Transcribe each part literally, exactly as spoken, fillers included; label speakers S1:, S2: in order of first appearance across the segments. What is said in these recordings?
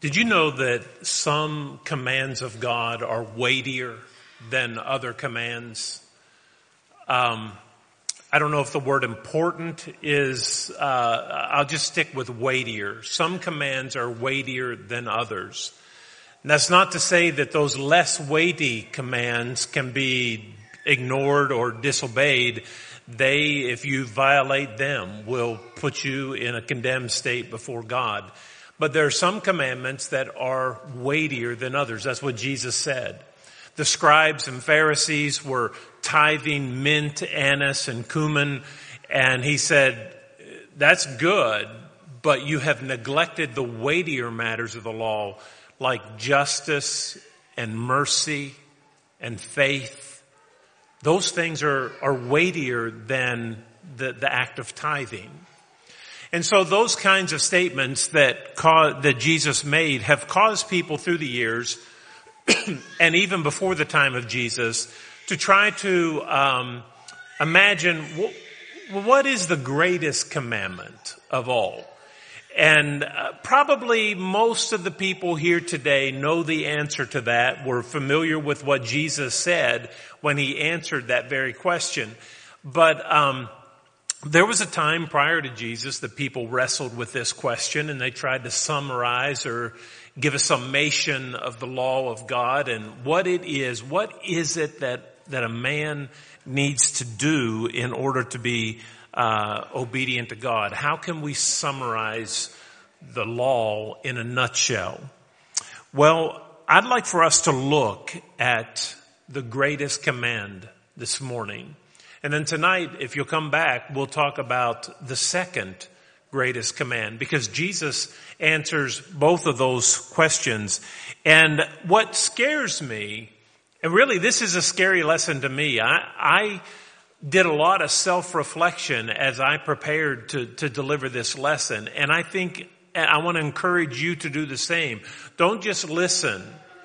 S1: Did you know that some commands of God are weightier than other commands? Um, I don't know if the word important is, uh, I'll just stick with weightier. Some commands are weightier than others. And that's not to say that those less weighty commands can be ignored or disobeyed. They, if you violate them, will put you in a condemned state before God. But there are some commandments that are weightier than others. That's what Jesus said. The scribes and Pharisees were tithing mint, anise, and cumin. And he said, that's good, but you have neglected the weightier matters of the law, like justice and mercy and faith. Those things are, are weightier than the, the act of tithing. And so those kinds of statements that caused, that Jesus made have caused people through the years and even before the time of Jesus to try to um, imagine what, what is the greatest commandment of all. And uh, probably most of the people here today know the answer to that. We're familiar with what Jesus said when he answered that very question. But um there was a time prior to Jesus that people wrestled with this question, and they tried to summarize or give a summation of the law of God and what it is. What is it that, that a man needs to do in order to be uh, obedient to God? How can we summarize the law in a nutshell? Well, I'd like for us to look at the greatest command this morning. And then tonight, if you'll come back, we'll talk about the second greatest command, because Jesus answers both of those questions. And what scares me, and really this is a scary lesson to me, I, I did a lot of self-reflection as I prepared to, to deliver this lesson. And I think I want to encourage you to do the same. Don't just listen,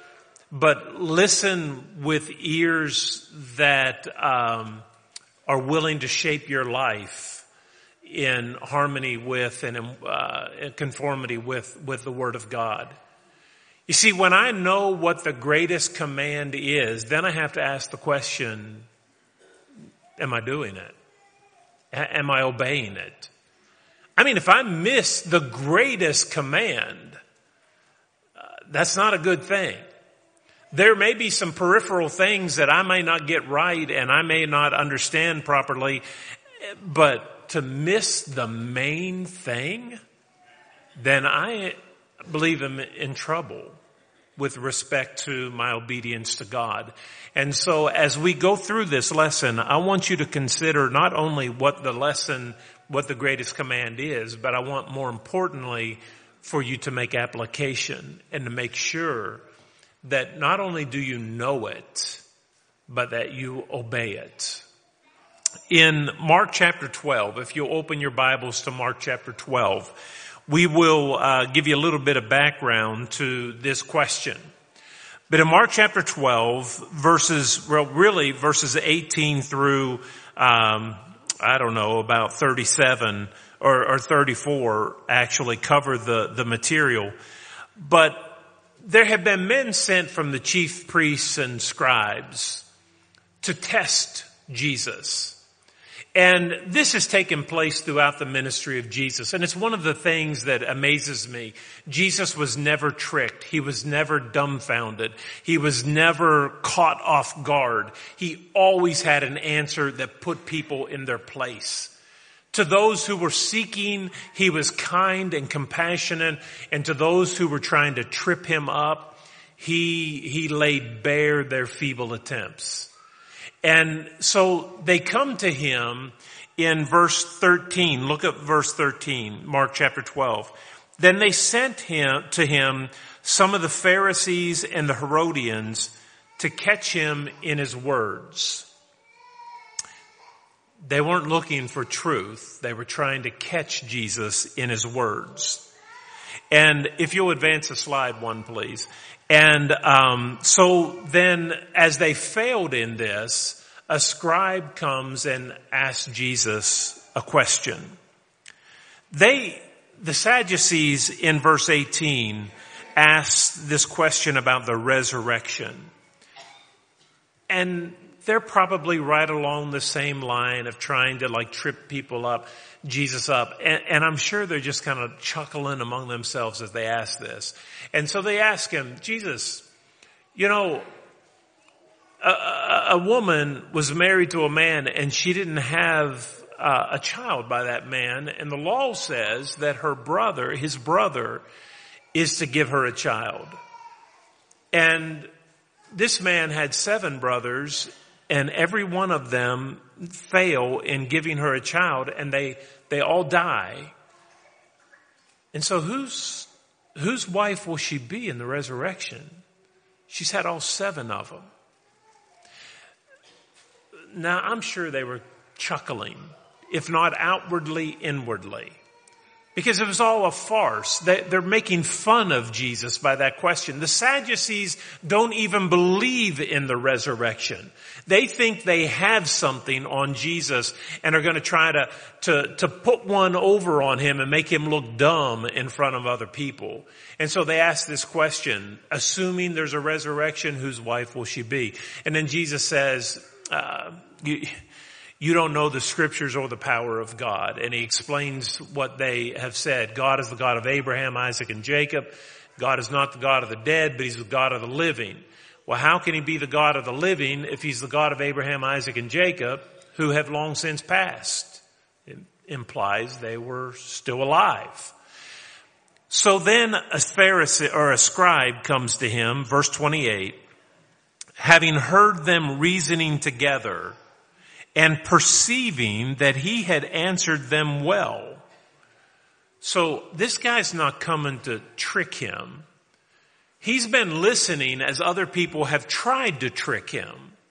S1: but listen with ears that um are willing to shape your life in harmony with and uh, in conformity with, with the Word of God. You see, when I know what the greatest command is, then I have to ask the question, am I doing it? A- am I obeying it? I mean, if I miss the greatest command, uh, that's not a good thing. There may be some peripheral things that I may not get right and I may not understand properly, but to miss the main thing, then I believe I'm in trouble with respect to my obedience to God. And so as we go through this lesson, I want you to consider not only what the lesson, what the greatest command is, but I want more importantly for you to make application and to make sure that not only do you know it, but that you obey it. In Mark chapter twelve, if you'll open your Bibles to Mark chapter twelve, we will uh, give you a little bit of background to this question. But in Mark chapter twelve, verses, well, really verses eighteen through, um, I don't know, about thirty-seven or, or thirty-four actually cover the, the material. But there have been men sent from the chief priests and scribes to test Jesus. And this has taken place throughout the ministry of Jesus. And it's one of the things that amazes me. Jesus was never tricked. He was never dumbfounded. He was never caught off guard. He always had an answer that put people in their place. To those who were seeking, he was kind and compassionate. And to those who were trying to trip him up, he, he laid bare their feeble attempts. And so they come to him in verse thirteen. Look at verse thirteen, Mark chapter twelve. Then they sent him to him some of the Pharisees and the Herodians to catch him in his words. They weren't looking for truth. They were trying to catch Jesus in his words. And if you'll advance the slide one, please. And um so then as they failed in this, a scribe comes and asks Jesus a question. They, the Sadducees in verse eighteen, asks this question about the resurrection. And they're probably right along the same line of trying to like trip people up, Jesus up. And, and I'm sure they're just kind of chuckling among themselves as they ask this. And so they ask him, Jesus, you know, a, a, a woman was married to a man and she didn't have uh, a child by that man. And the law says that her brother, his brother, is to give her a child. And this man had seven brothers, and every one of them fail in giving her a child, and they, they all die. And so whose, whose wife will she be in the resurrection? She's had all seven of them. Now, I'm sure they were chuckling, if not outwardly, inwardly. Because it was all a farce. They're making fun of Jesus by that question. The Sadducees don't even believe in the resurrection. They think they have something on Jesus and are going to try to, to, to put one over on him and make him look dumb in front of other people. And so they ask this question, assuming there's a resurrection, whose wife will she be? And then Jesus says, uh, you, You don't know the scriptures or the power of God. And he explains what they have said. God is the God of Abraham, Isaac, and Jacob. God is not the God of the dead, but he's the God of the living. Well, how can he be the God of the living if he's the God of Abraham, Isaac, and Jacob, who have long since passed? It implies they were still alive. So then a Pharisee or a scribe comes to him, verse twenty-eight, having heard them reasoning together, and perceiving that he had answered them well. So this guy's not coming to trick him. He's been listening as other people have tried to trick him.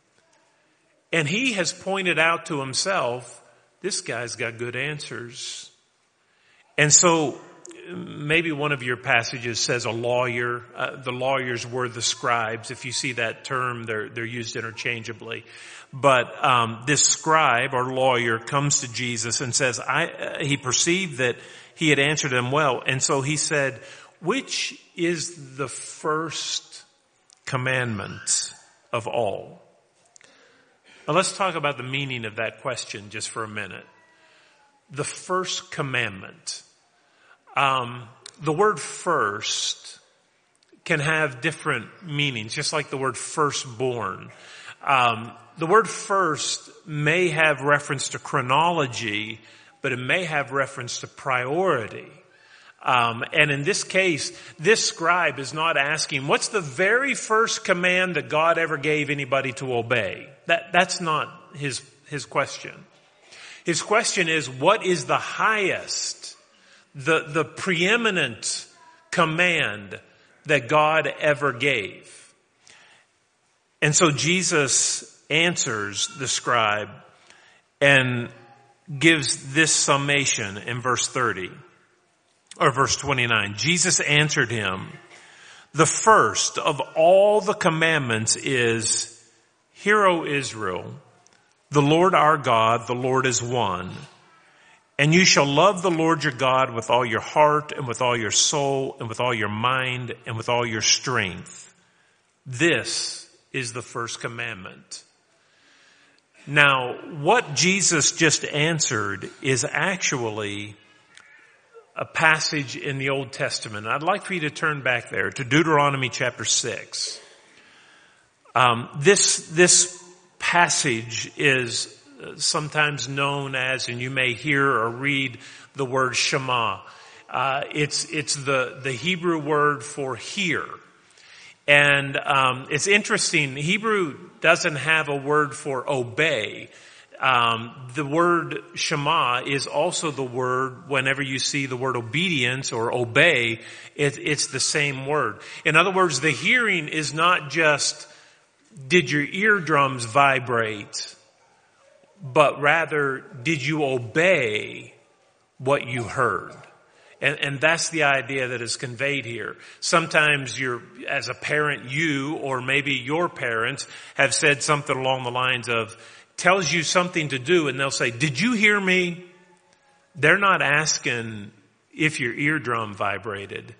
S1: And he has pointed out to himself, this guy's got good answers. And so maybe one of your passages says a lawyer. Uh, the lawyers were the scribes. If you see that term, they're, they're used interchangeably. But um, this scribe or lawyer comes to Jesus and says, I, uh, he perceived that he had answered him well. And so he said, which is the first commandment of all? Now let's talk about the meaning of that question just for a minute. The first commandment. Um, the word first can have different meanings, just like the word firstborn. Um, the word first may have reference to chronology, but it may have reference to priority. Um, and in this case, this scribe is not asking, what's the very first command that God ever gave anybody to obey? That, that's not his, his question. His question is, what is the highest, the, the preeminent command that God ever gave? And so Jesus answers the scribe and gives this summation in verse thirty or verse twenty-nine. Jesus answered him, the first of all the commandments is, Hear, O Israel, the Lord our God, the Lord is one. And you shall love the Lord your God with all your heart and with all your soul and with all your mind and with all your strength. This is the first commandment. Now, what Jesus just answered is actually a passage in the Old Testament. I'd like for you to turn back there to Deuteronomy chapter six. Um, this, this passage is sometimes known as, and you may hear or read the word Shema. Uh, it's, it's the, the Hebrew word for hear. And, um, it's interesting. Hebrew doesn't have a word for obey. Um, the word Shema is also the word, whenever you see the word obedience or obey, it, it's the same word. In other words, the hearing is not just, did your eardrums vibrate, but rather, did you obey what you heard? And, and that's the idea that is conveyed here. Sometimes you're, as a parent, you or maybe your parents have said something along the lines of, tells you something to do, and they'll say, did you hear me? They're not asking if your eardrum vibrated.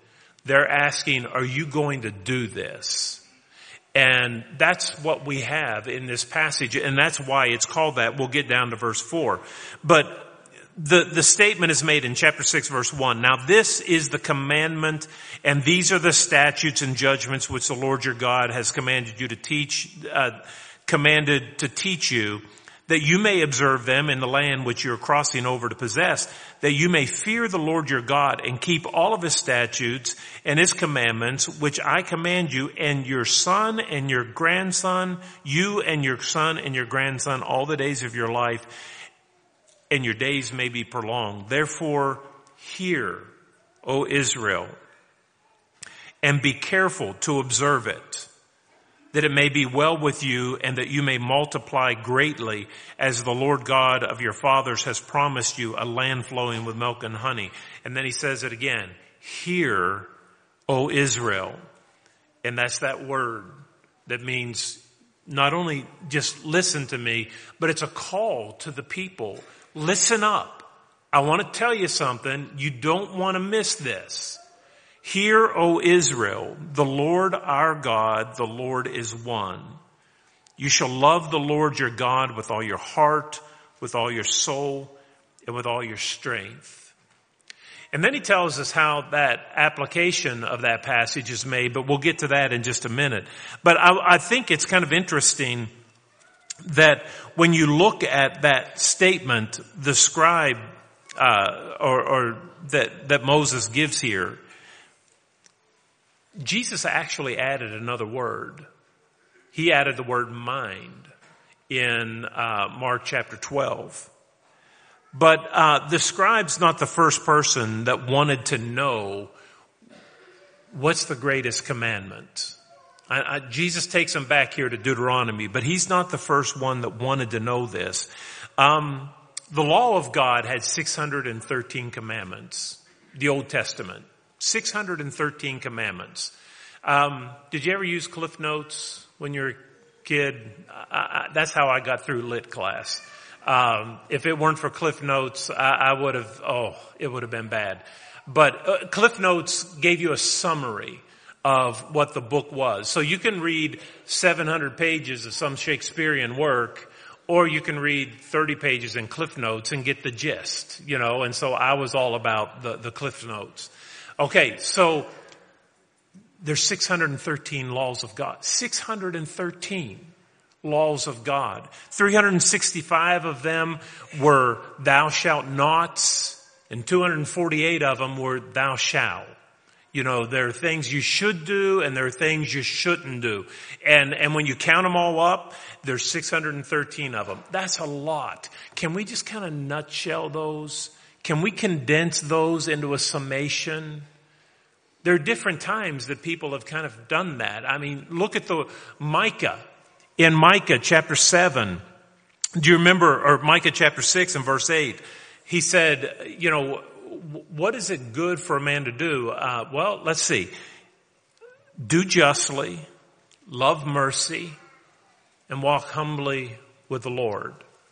S1: They're asking, are you going to do this? And that's what we have in this passage, and that's why it's called that. We'll get down to verse four. But the, the statement is made in chapter six, verse one. Now this is the commandment, and these are the statutes and judgments which the Lord your God has commanded you to teach, uh, commanded to teach you, that you may observe them in the land which you're crossing over to possess, that you may fear the Lord your God and keep all of his statutes and his commandments, which I command you, and your son and your grandson, you and your son and your grandson, all the days of your life, and your days may be prolonged. Therefore, hear, O Israel, and be careful to observe it, that it may be well with you and that you may multiply greatly, as the Lord God of your fathers has promised you, a land flowing with milk and honey. And then he says it again, hear, O Israel. And that's that word that means not only just listen to me, but it's a call to the people. Listen up. I want to tell you something. You don't want to miss this. Hear, O Israel, the Lord our God, the Lord is one. You shall love the Lord your God with all your heart, with all your soul, and with all your strength. And then he tells us how that application of that passage is made, but we'll get to that in just a minute. But I, I think it's kind of interesting that when you look at that statement, the scribe, uh, or, or that, that Moses gives here, Jesus actually added another word. He added the word mind in uh, Mark chapter twelve. But uh, the scribe's not the first person that wanted to know what's the greatest commandment. I, I, Jesus takes him back here to Deuteronomy, but he's not the first one that wanted to know this. Um, the law of God had six hundred thirteen commandments, the Old Testament. six hundred thirteen commandments. Um, did you ever use Cliff Notes when you were a kid? I, I, that's how I got through lit class. Um, if it weren't for Cliff Notes, I, I would have, oh, it would have been bad. But uh, Cliff Notes gave you a summary of what the book was. So you can read seven hundred pages of some Shakespearean work, or you can read thirty pages in Cliff Notes and get the gist, you know, and so I was all about the, the Cliff Notes. Okay, so there's six hundred thirteen laws of God. six hundred thirteen laws of God. three hundred sixty-five of them were thou shalt nots, and two hundred forty-eight of them were thou shalt. You know, there are things you should do and there are things you shouldn't do. And, and when you count them all up, there's six hundred thirteen of them. That's a lot. Can we just kind of nutshell those? Can we condense those into a summation? There are different times that people have kind of done that. I mean, look at the Micah. In Micah chapter seven, do you remember, or Micah chapter six and verse eight, he said, you know, what is it good for a man to do? Uh, well, let's see. Do justly, love mercy, and walk humbly with the Lord.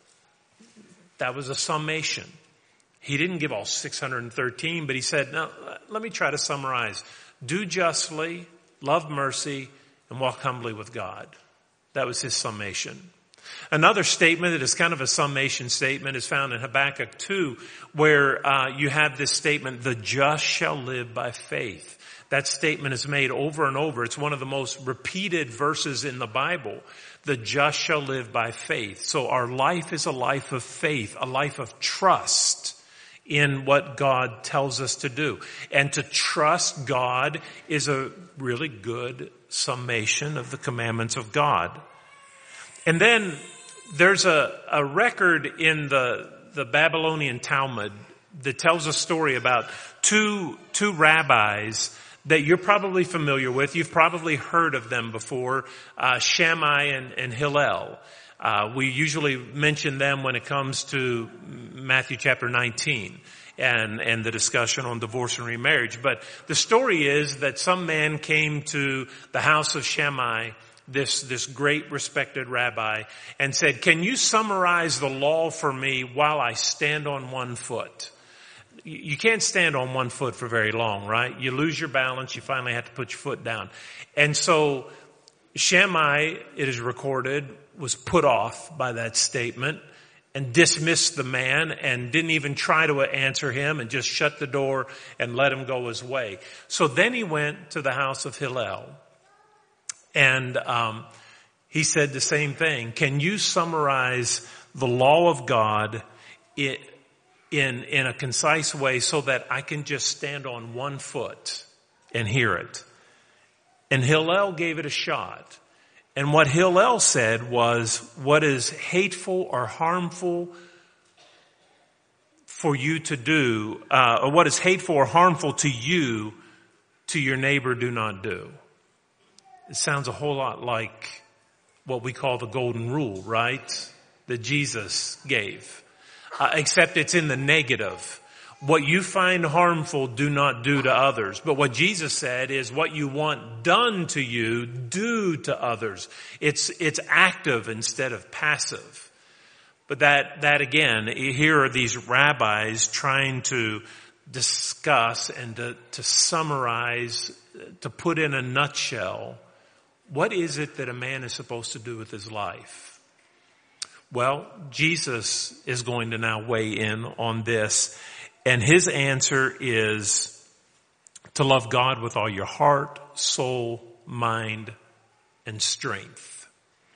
S1: That was a summation. He didn't give all six hundred thirteen, but he said, now, let me try to summarize. Do justly, love mercy, and walk humbly with God. That was his summation. Another statement that is kind of a summation statement is found in Habakkuk two, where uh, you have this statement, the just shall live by faith. That statement is made over and over. It's one of the most repeated verses in the Bible. The just shall live by faith. So our life is a life of faith, a life of trust in what God tells us to do. And to trust God is a really good summation of the commandments of God. And then there's a, a record in the, the Babylonian Talmud that tells a story about two, two rabbis that you're probably familiar with. You've probably heard of them before, uh, Shammai and, and Hillel. Uh, we usually mention them when it comes to Matthew chapter nineteen and, and the discussion on divorce and remarriage. But the story is that some man came to the house of Shammai, this, this great respected rabbi, and said, can you summarize the law for me while I stand on one foot? you can't stand on one foot for very long, right? You lose your balance. You finally have to put your foot down. And so Shammai, it is recorded, was put off by that statement and dismissed the man and didn't even try to answer him and just shut the door and let him go his way. So then he went to the house of Hillel and um, he said the same thing. Can you summarize the law of God in, in, in a concise way so that I can just stand on one foot and hear it? And Hillel gave it a shot. And what Hillel said was, what is hateful or harmful for you to do, uh, or what is hateful or harmful to you, to your neighbor do not do. It sounds a whole lot like what we call the golden rule, right? That Jesus gave. Uh, except it's in the negative. What you find harmful, do not do to others. But what Jesus said is what you want done to you, do to others. It's, it's active instead of passive. But that, that again, here are these rabbis trying to discuss and to, to summarize, to put in a nutshell, what is it that a man is supposed to do with his life? Well, Jesus is going to now weigh in on this. And his answer is to love God with all your heart, soul, mind, and strength.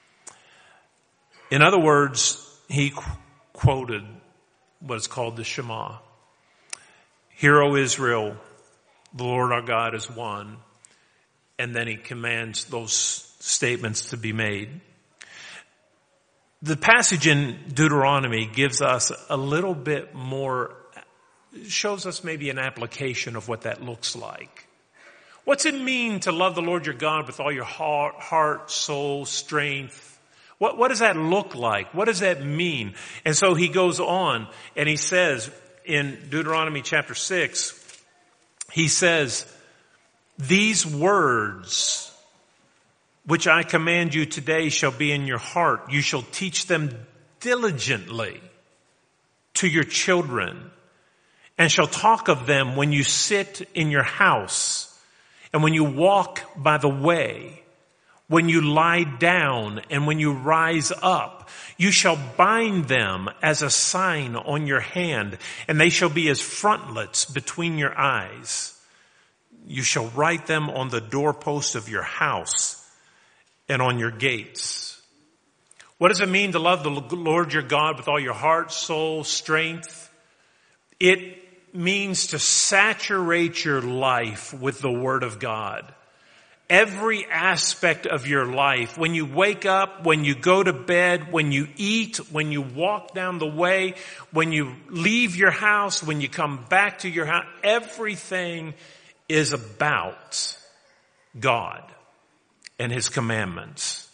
S1: In other words, he qu- quoted what is called the Shema. Hear, O Israel, the Lord our God is one. And then he commands those statements to be made. The passage in Deuteronomy gives us a little bit more, shows us maybe an application of what that looks like. What's it mean to love the Lord your God with all your heart, heart soul, strength? What, what does that look like? What does that mean? And so he goes on and he says in Deuteronomy chapter six, he says, these words which I command you today shall be in your heart. You shall teach them diligently to your children, and shall talk of them when you sit in your house, and when you walk by the way, when you lie down, and when you rise up. You shall bind them as a sign on your hand, and they shall be as frontlets between your eyes. You shall write them on the doorpost of your house and on your gates. What does it mean to love the Lord your God with all your heart, soul, strength? It means to saturate your life with the Word of God. Every aspect of your life, when you wake up, when you go to bed, when you eat, when you walk down the way, when you leave your house, when you come back to your house, everything is about God and His commandments.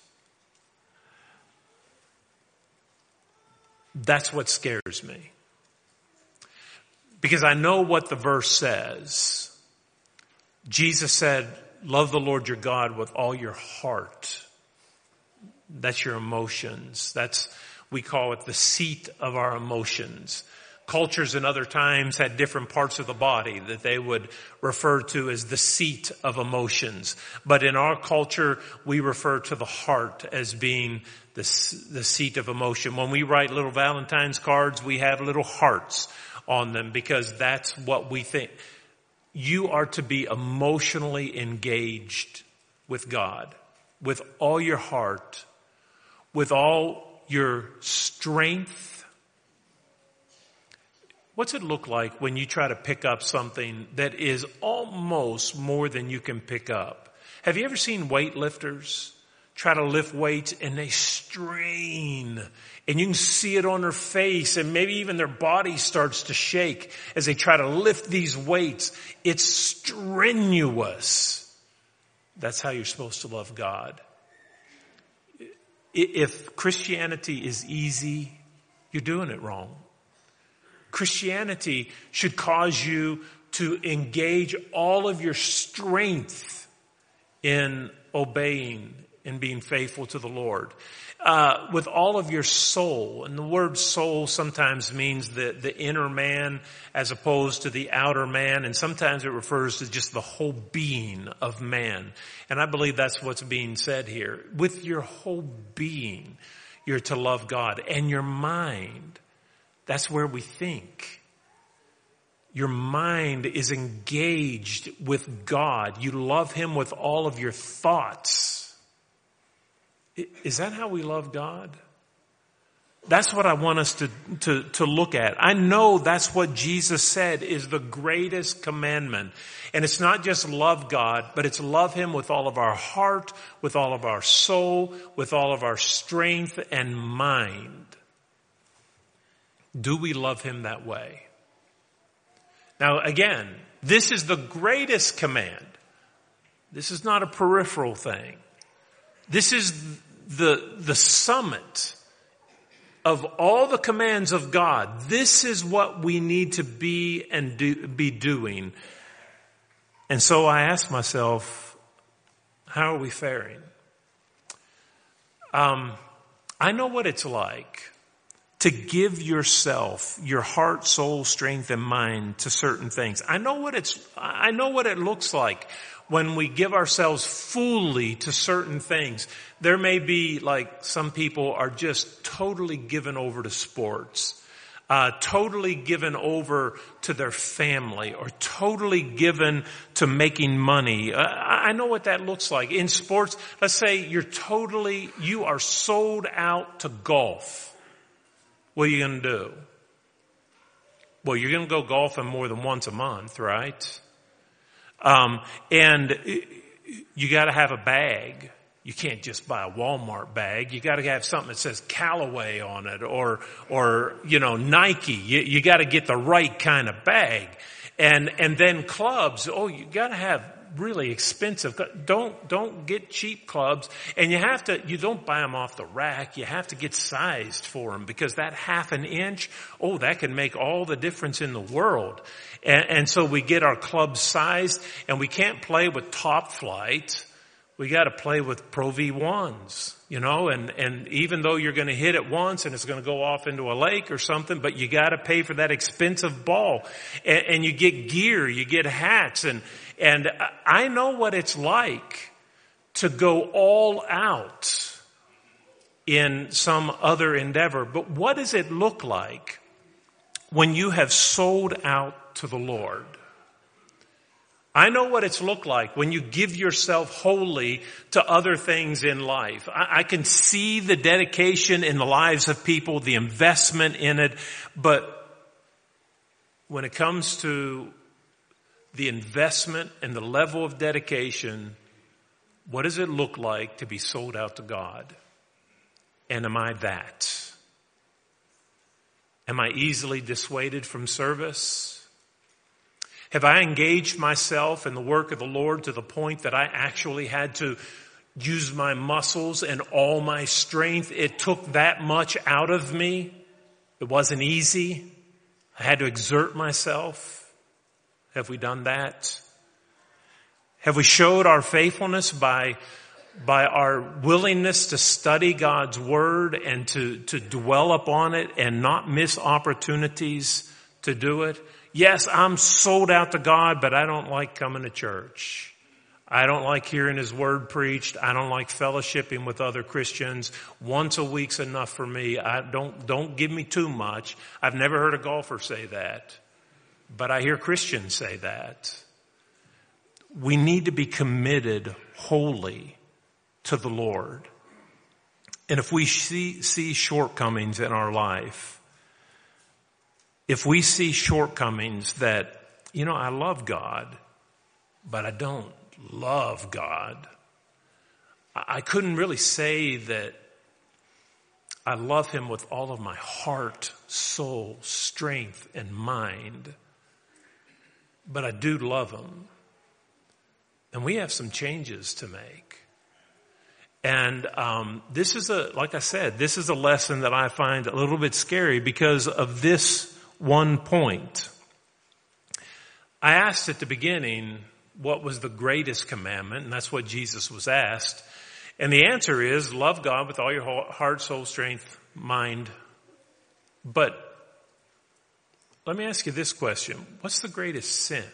S1: That's what scares me. Because I know what the verse says. Jesus said, love the Lord your God with all your heart. That's your emotions. That's, we call it the seat of our emotions. Cultures in other times had different parts of the body that they would refer to as the seat of emotions. But in our culture, we refer to the heart as being the, the seat of emotion. When we write little Valentine's cards, we have little hearts on them because that's what we think. You are to be emotionally engaged with God, with all your heart, with all your strength. What's it look like when you try to pick up something that is almost more than you can pick up? Have you ever seen weightlifters try to lift weights and they strain and you can see it on their face and maybe even their body starts to shake as they try to lift these weights? It's strenuous. That's how you're supposed to love God. If Christianity is easy, you're doing it wrong. Christianity should cause you to engage all of your strength in obeying in being faithful to the Lord. Uh, with all of your soul. And the word soul sometimes means the, the inner man as opposed to the outer man. And sometimes it refers to just the whole being of man. And I believe that's what's being said here. With your whole being, you're to love God. And your mind, that's where we think. Your mind is engaged with God. You love Him with all of your thoughts. Is that how we love God? That's what I want us to, to, to look at. I know that's what Jesus said is the greatest commandment. And it's not just love God, but it's love Him with all of our heart, with all of our soul, with all of our strength and mind. Do we love Him that way? Now again, this is the greatest command. This is not a peripheral thing. This is the, the summit of all the commands of God. This is what we need to be and do, be doing. And so I ask myself, how are we faring? Um, I know what it's like to give yourself, your heart, soul, strength, and mind to certain things. I know what it's, I know what it looks like when we give ourselves fully to certain things. There may be, like, some people are just totally given over to sports, uh, totally given over to their family, or totally given to making money. Uh, I know what that looks like. In sports, let's say you're totally, you are sold out to golf. What are you going to do? Well, you're going to go golfing more than once a month, right? Um, and you got to have a bag. You can't just buy a Walmart bag. You got to have something that says Callaway on it, or, or, you know, Nike. You, you got to get the right kind of bag. And, and then clubs. Oh, you got to have really expensive. Don't, don't get cheap clubs. And you have to, you don't buy them off the rack. You have to get sized for them, because that half an inch, oh, that can make all the difference in the world. And, and so we get our clubs sized, and we can't play with Top Flight. We got to play with Pro V ones, you know, and, and even though you're going to hit it once and it's going to go off into a lake or something, but you got to pay for that expensive ball. And, and you get gear, you get hats, and, and I know what it's like to go all out in some other endeavor. But what does it look like when you have sold out to the Lord? I know what it's looked like when you give yourself wholly to other things in life. I, I can see the dedication in the lives of people, the investment in it, but when it comes to the investment and the level of dedication, what does it look like to be sold out to God? And am I that? Am I easily dissuaded from service? Have I engaged myself in the work of the Lord to the point that I actually had to use my muscles and all my strength? It took that much out of me. It wasn't easy. I had to exert myself. Have we done that? Have we showed our faithfulness by, by our willingness to study God's Word and to, to dwell upon it and not miss opportunities to do it? Yes, I'm sold out to God, but I don't like coming to church. I don't like hearing His Word preached. I don't like fellowshipping with other Christians. Once a week's enough for me. I don't, don't give me too much. I've never heard a golfer say that, but I hear Christians say that. We need to be committed wholly to the Lord. And if we see, see shortcomings in our life, if we see shortcomings that, you know, I love God, but I don't love God. I couldn't really say that I love Him with all of my heart, soul, strength, and mind, but I do love Him. And we have some changes to make. And um, this is a, like I said, this is a lesson that I find a little bit scary because of this one point. I asked at the beginning what was the greatest commandment, and that's what Jesus was asked. And the answer is love God with all your heart, soul, strength, mind. But let me ask you this question. What's the greatest sin?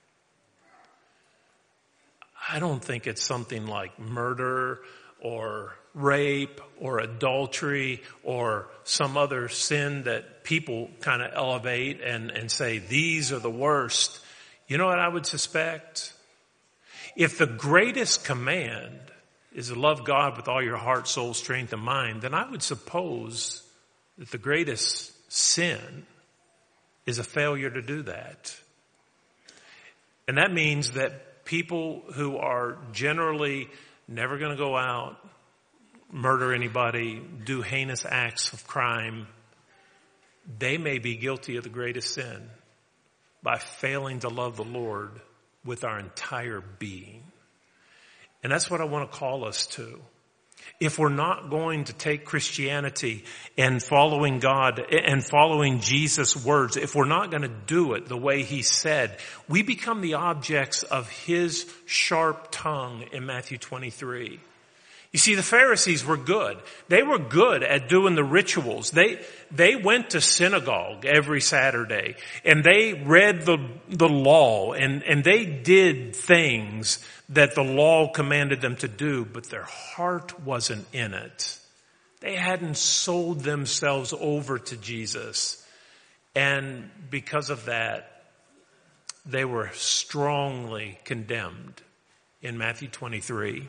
S1: I don't think it's something like murder or rape or adultery or some other sin that people kind of elevate and, and say, these are the worst. You know what I would suspect? If the greatest command is to love God with all your heart, soul, strength, and mind, then I would suppose that the greatest sin is a failure to do that. And that means that people who are generally never going to go out, murder anybody, do heinous acts of crime, they may be guilty of the greatest sin by failing to love the Lord with our entire being. And that's what I want to call us to. If we're not going to take Christianity and following God and following Jesus' words, if we're not going to do it the way he said, we become the objects of his sharp tongue in Matthew twenty-three. You see, the Pharisees were good. They were good at doing the rituals. They, they went to synagogue every Saturday and they read the, the law and, and they did things that the law commanded them to do, but their heart wasn't in it. They hadn't sold themselves over to Jesus. And because of that, they were strongly condemned in Matthew twenty-three.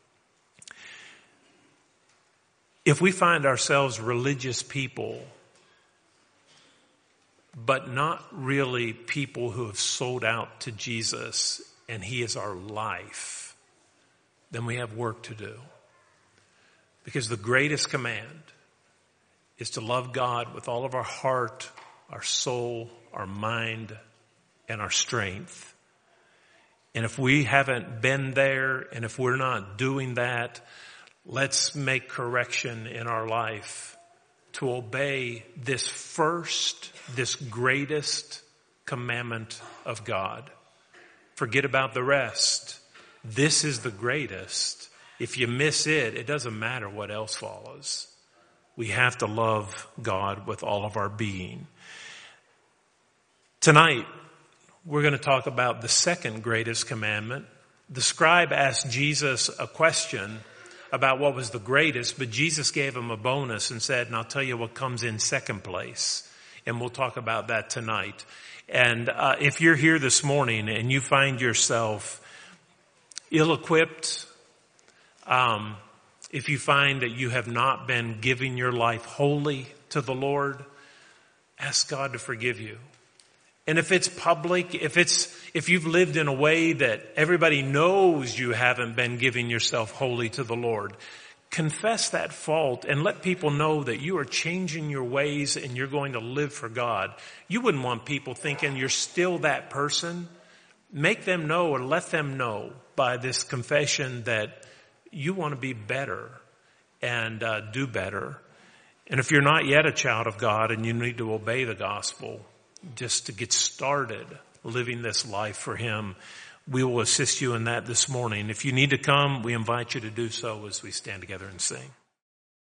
S1: If we find ourselves religious people, but not really people who have sold out to Jesus and he is our life, then we have work to do. Because the greatest command is to love God with all of our heart, our soul, our mind, and our strength. And if we haven't been there and if we're not doing that, let's make correction in our life to obey this first, this greatest commandment of God. Forget about the rest. This is the greatest. If you miss it, it doesn't matter what else follows. We have to love God with all of our being. Tonight, we're going to talk about the second greatest commandment. The scribe asked Jesus a question about what was the greatest, but Jesus gave him a bonus and said, and I'll tell you what comes in second place. And we'll talk about that tonight. And uh, if you're here this morning and you find yourself ill-equipped, um, if you find that you have not been giving your life wholly to the Lord, ask God to forgive you. And if it's public, if it's, if you've lived in a way that everybody knows you haven't been giving yourself wholly to the Lord, confess that fault and let people know that you are changing your ways and you're going to live for God. You wouldn't want people thinking you're still that person. Make them know or let them know by this confession that you want to be better and uh, do better. And if you're not yet a child of God and you need to obey the gospel, just to get started living this life for him, we will assist you in that this morning. If you need to come, we invite you to do so as we stand together and sing.